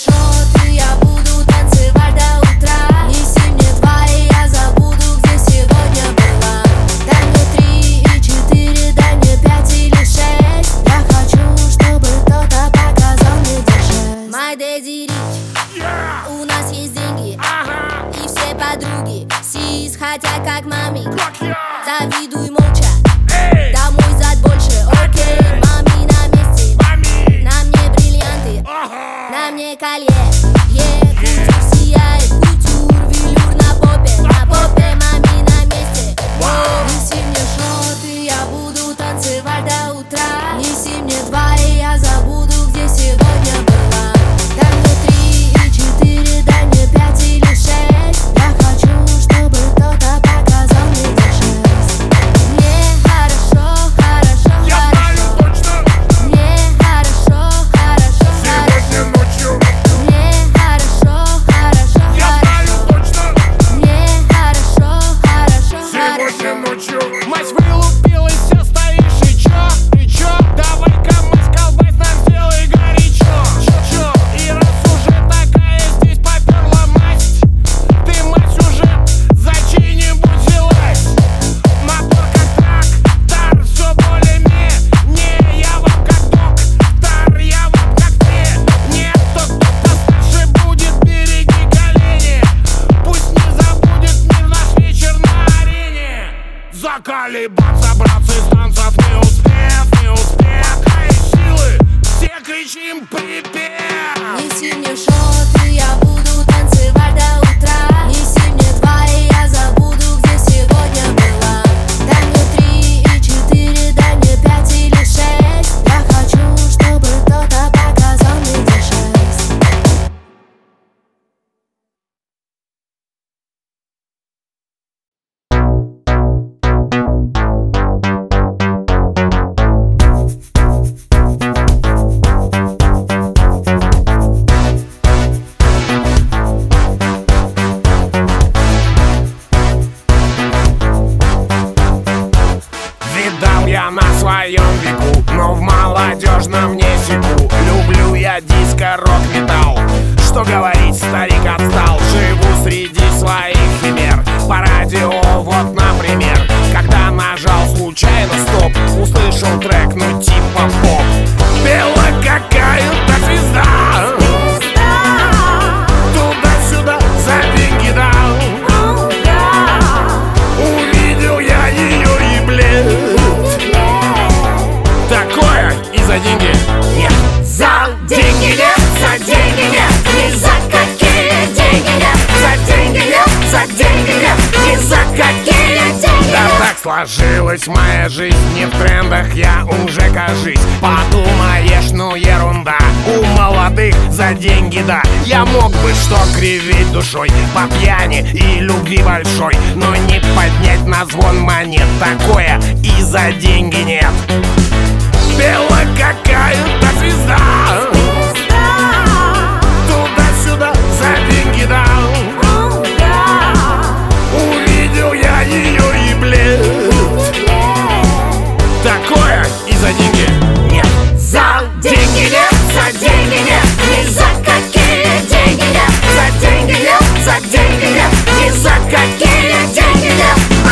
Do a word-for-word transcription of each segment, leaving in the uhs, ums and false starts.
счет, и я буду танцевать до утра. Неси мне два, и я забуду, где сегодня была. Дай мне три и четыре, дай мне пять или шесть. Я хочу, чтобы кто-то показал мне, где жесть. My daddy rich, Yeah! у нас есть деньги, Ага! и все подруги сис хотят как мами. Как я! Завидуй молча, Эй! домой зад больше. Окей, мами на месте, Мами! на мне бриллианты, Ага! на мне колье. Е, кутюр сияет, кутюр, велюр на попе. На попе мами на месте. Вау! Неси мне шот, и я буду танцевать до утра. Неси мне два, и я забуду, где сегодня была. Дай мне три и четыре, дай мне пять или шесть. Я хочу, чтобы кто-то показал мне, где жесть. Мне хорошо, хорошо, Я знаю хорошо. точно! Мне хорошо, хорошо, Сегодня хорошо. ночью! Мне хорошо, хорошо, Я знаю хорошо. точно! Мне хорошо, хорошо, Сегодня хорошо. ночью! Мать вылупилась, все стоишь, и чё, и чё? Давай-ка, мать, колбась нам сделай горячо. Чё, и раз уже такая здесь поперла масть, ты, мать, уже за чей-нибудь взялась. Мотор как трактор, все более-менее. Не, я вам как доктор, я вам как ты. Нет, тот, кто постарше будет, береги колени. Пусть не забудет мир наш вечер на арене. Заколебаться, братцы, с танцев не успев, не успев. Пока есть силы, все кричим припев. Неси мне шот, и я буду танцевать до утра. Неси мне два, и я забуду, где сегодня была. Дай мне три и четыре, дай мне пять или шесть. Я хочу, чтобы кто-то показал мне, где жесть. Видал я на своем веку, но в молодежном не секу. Люблю я диско, рок-металл. Что говорить, старик отстал. Живу среди своих химер. По радио, вот, например, когда нажал случайно стоп, услышал трек, ну типа поп. Пела какая-то звезда, туда-сюда за деньги дал. Увидел я ее и блин. Такое и за деньги нет. За деньги нет, за деньги нет, ни за какие деньги нет. За деньги нет, за деньги нет, ни за какие деньги Да нет. так сложилась моя жизнь, не в трендах я уже, кажись. Подумаешь, ну ерунда, у молодых за деньги, да. Я мог бы что кривить душой по пьяни и любви большой, но не поднять на звон монет. Такое и за деньги нет. Пела какая-то звезда, туда-сюда за деньги дал. Увидел я ее и блин. Такое и за деньги нет. За деньги нет, за деньги нет, ни за какие деньги нет. За деньги нет, за деньги нет, ни за какие деньги нет.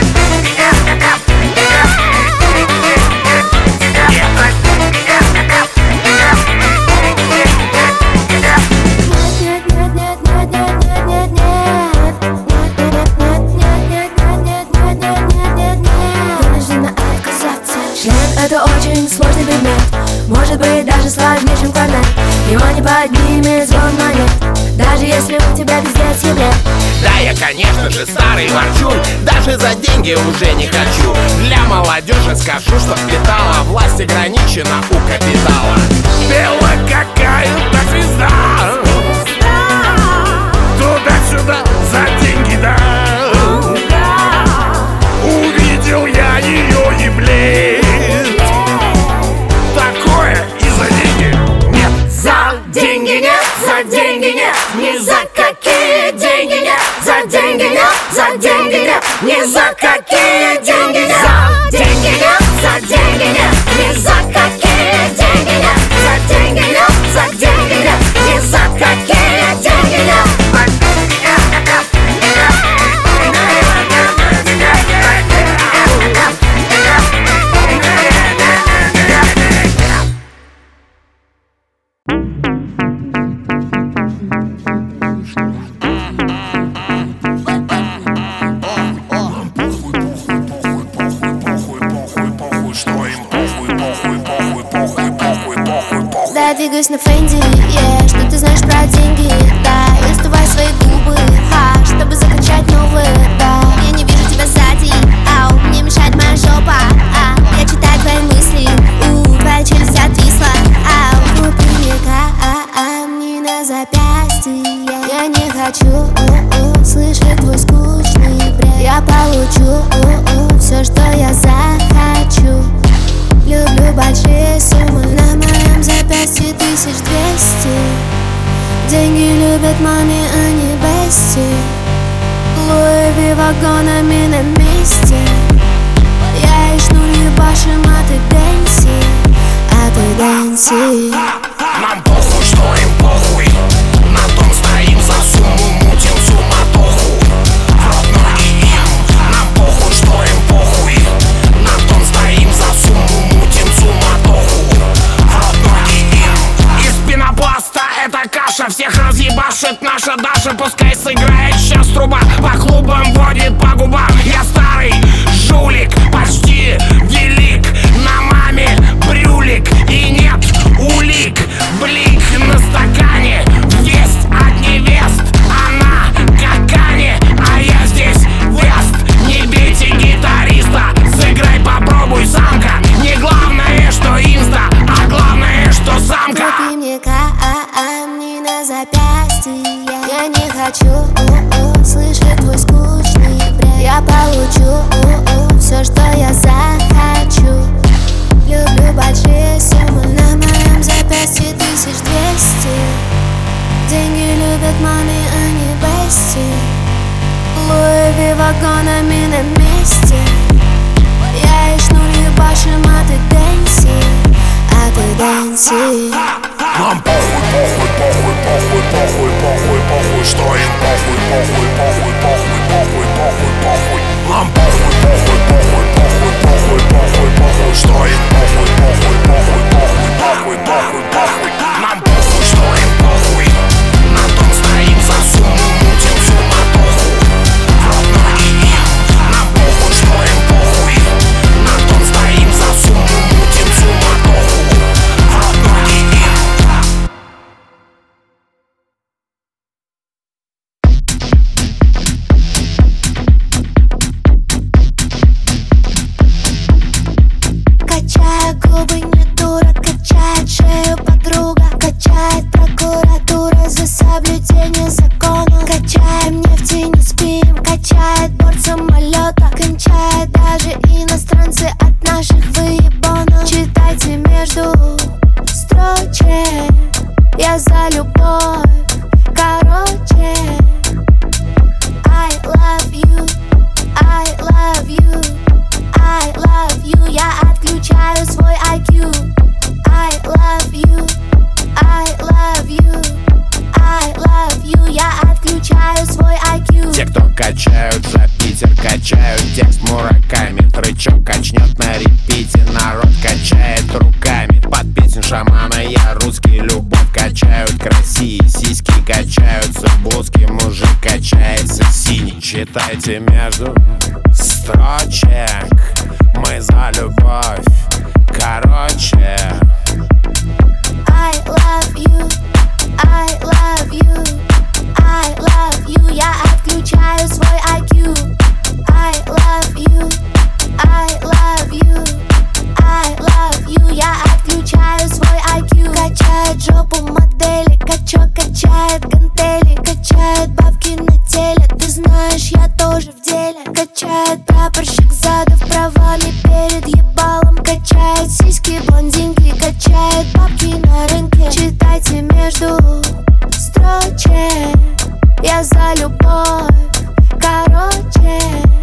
Это очень сложный предмет, может быть даже сложнее, чем квадрат. Его не поднимет звон монет, даже если у тебя пиздец еблет. Да, я, конечно же, старый ворчун, даже за деньги уже не хочу. Для молодежи скажу, что впитала, власть ограничена у капитала. Пела какая-то звезда, туда-сюда за деньги, да. Увидел я ее и блин. Такое и за деньги нет. За деньги нет, за деньги нет, ни за какие деньги нет. За деньги нет, за деньги нет, ни за какие деньги нет. За деньги нет, за деньги нет, ни за какие деньги нет. За деньги нет, за деньги нет, ни за какие двигаюсь на фенди, yeah. Что ты знаешь про деньги, да. Я сдуваю свои губы, ха, чтобы закачать новые, да. Я не вижу тебя сзади, ау, мне мешает моя жопа, а. Я читаю твои мысли, у, твоя челюсть отвисла, ау. Купи мне камни на запястье. Я не хочу у-у, слышать твой скучный бред. Я получу у-у, все, что я захочу. Люблю большие суммы, на моем запястье тысяч двести. Деньги любят мани, а не бести. Луи вагонами на месте. Я и шнур ебашим, а ты дэнси, а ты дэнси. Нам похуй, что им похуй. На том стоим за сумму, мутим суматоху. В рот ноги им. Нам похуй, что им похуй. На том стоим за сумму, мутим суматоху. В рот ноги им. Из пенопласта эта каша всех разъебашит наша Даша. Пускай сыграет сейчас труба, по клубам водит по губам. Я старый жулик, почти велик. На маме брюлик и нет улик. Блик на стакане, весть от невест. Она как Кани, а я здесь вест. Не бейте гитариста, сыграй, попробуй, самка. Не главное, что инста, а главное, что самка. Купи мне камни на запястье. Я не хочу у-у, слышать твой скучный бред. Я получу у-у, все, что я захочу. Люблю большие суммы, на моем запястье тысяч двести. Деньги любят мани, а не бести. Луи вагонами на месте. Я и шнур ебашим, а ты дэнси, а ты дэнси. Нам похуй, похуй, похуй, похуй, похуй, похуй, похуй, что им похуй, похуй, похуй, похуй, похуй, похуй, похуй. Нам похуй, похуй, похуй, похуй, похуй, похуй, похуй, что им похуй, похуй, похуй, похуй, похуй, похуй, похуй. Нам похуй, что им похуй. На том стоим за сумму, мутим суматоху. В рот ноги им. Нам похуй, что им похуй. На том стоим за сумму, мутим суматоху. В рот ноги им. Качает губы, не дура, качает шею подруга. Качает прокуратура за соблюдение закона. Качаем нефти, не спим, качает борт самолета. Кончает даже иностранцы от наших выебонов. Читайте между строчек, я за любовь, короче. I love you, I love you, I love you. Я отключаю свой ай кью. I love you, I love you, I love you. Я отключаю свой ай кью. Те, кто качают за Питер, качают текст Мураками. Трычок качнет на репите, народ качает руками. Под песню шамана я русский, любовь качают красивые. Сиськи качаются, бузки, мужик качается синий. Читайте между строчек, мы за любовь, короче. I love you, I love you, I love you. Я отключаю свой ай кью. I love you, I love you, I love you. Я отключаю свой ай кью. Качает жопу модели, качок качает гантели. Качает бабки на теле, ты знаешь, я тоже в деле. Качает прапорщик сзади в провале перед ебалом. Качает сиськи блондинки, качает бабки на рынке. Читайте между строчек, я за любовь, короче.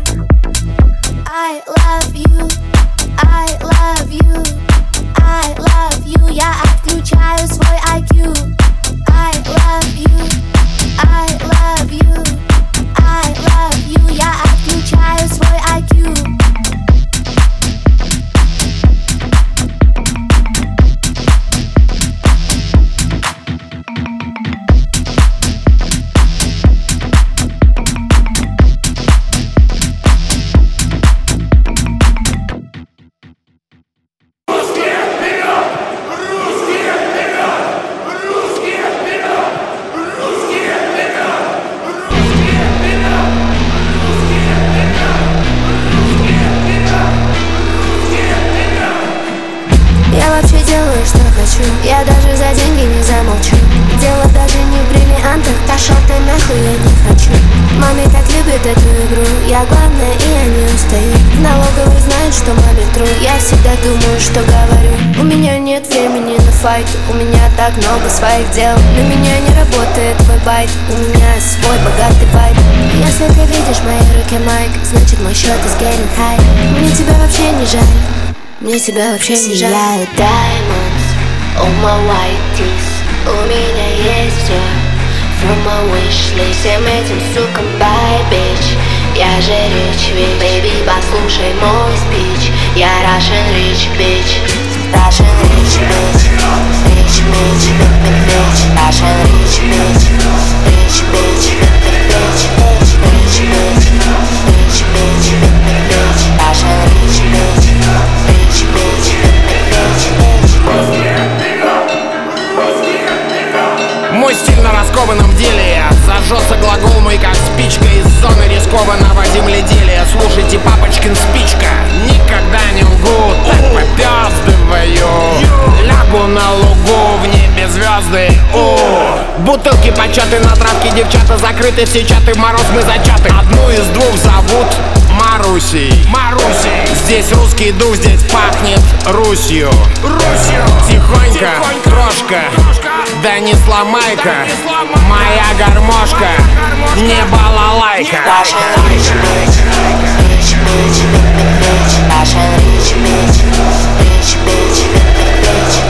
I love you, I love you, I love you. Я отключаю свой ай кью. I love you, I love you, I love you. Я отключаю свой ай кью. Маме так любит эту игру, я главная и я не устаю. Налоговые знают, что маме тру, я всегда думаю, что говорю. У меня нет времени на файт, у меня так много своих дел. На меня не работает твой байт, у меня свой богатый вайб. Если ты видишь в моей руке майк, значит мой счет is getting high. Мне тебя вообще не жаль, мне тебя вообще не жаль. Сияют diamonds on my white teeth. У меня есть все from my wish list. Всем этим сукам bye, bitch. Я же rich bitch. Baby, послушай мой спич. Я Russian rich bitch. Russian rich bitch. Rich bitch, bitch. Russian rich bitch. Rich bitch, bitch. Rich bitch. Rich bitch, bitch. Russian rich bitch. Rich bitch, bitch. Мой стиль на раскованном деле. Зажжется глагол мой как спичка из зоны рискованного земледелия. Слушайте, папочкин спичка. Никогда не лгу, так попёздываю. Лягу на лугу, в небе звезды. О, бутылки початы на травке, девчата закрыты, все чаты, в мороз мы зачаты. Одну из двух зовут Марусей. Марусей. Здесь русский дух, здесь пахнет Русью. Русью. Тихонько, трошка, да не сломай-ка моя гармошка, не балалайка. Russian rich bitch. Rich bitch, bitch. Russian rich bitch. Rich bitch, bitch.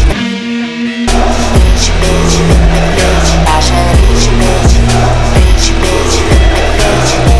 Rich bitch, bitch. Russian rich bitch. Rich bitch, bitch.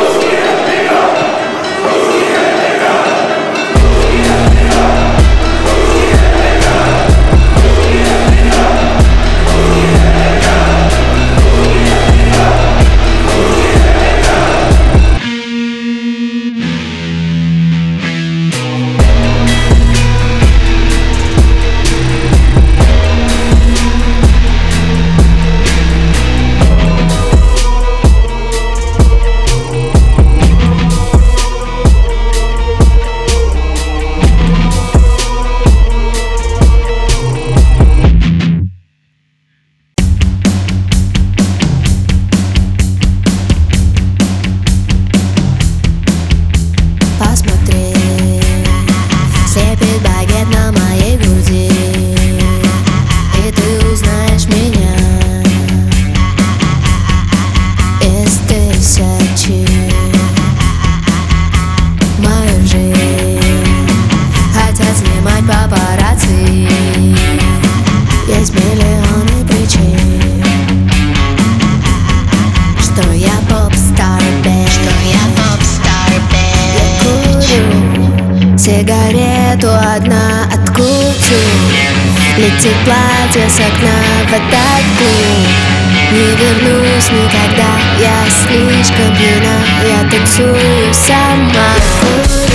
Сигарету одна открутил, летит платье с окна в этот клуб. Не вернусь никогда, я слишком пьяна, я танцую сама. Курю,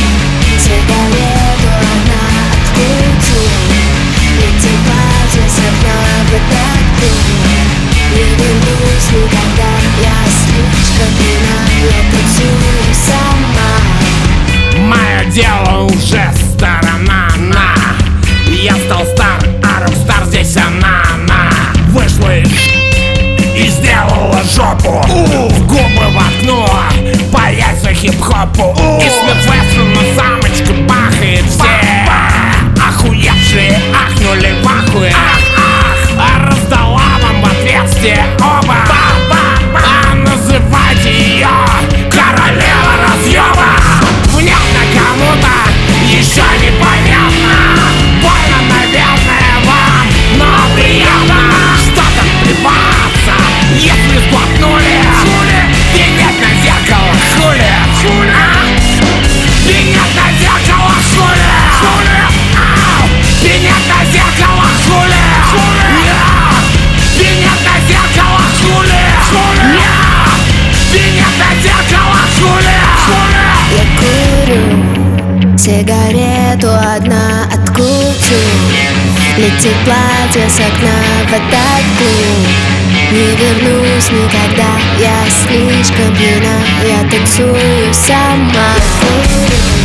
сигарету одна открутил, летит платье с окна в этот клуб. Не вернусь никогда, я слишком пьяна, я танцую сама. Мое дело уже сторона на. Я стал стар, а рок-стар здесь она, она вышла и сделала жопу. В губы в окно, по яйца хип-хопу. И Смит Вессон на самочку бахает все. Охуевшие ахнули в ахуе. А раздала вам в отверстие оба. А называйте ее королева разъеба. Внятно кому-то еще непонятно. Больно, наверное, вам, но приятно что-то плеваться, если сглотнули. Пенять на зеркало, хули, а? Пенять на зеркало, хули, а? Пенять на зеркало, хули, пенять на зеркало, хули, пенять на зеркало, хули. Я курю, сигарету одна открутил, летит платье с окна в этот клуб. Не вернусь никогда, я слишком пьяна, я танцую сама. Я курю,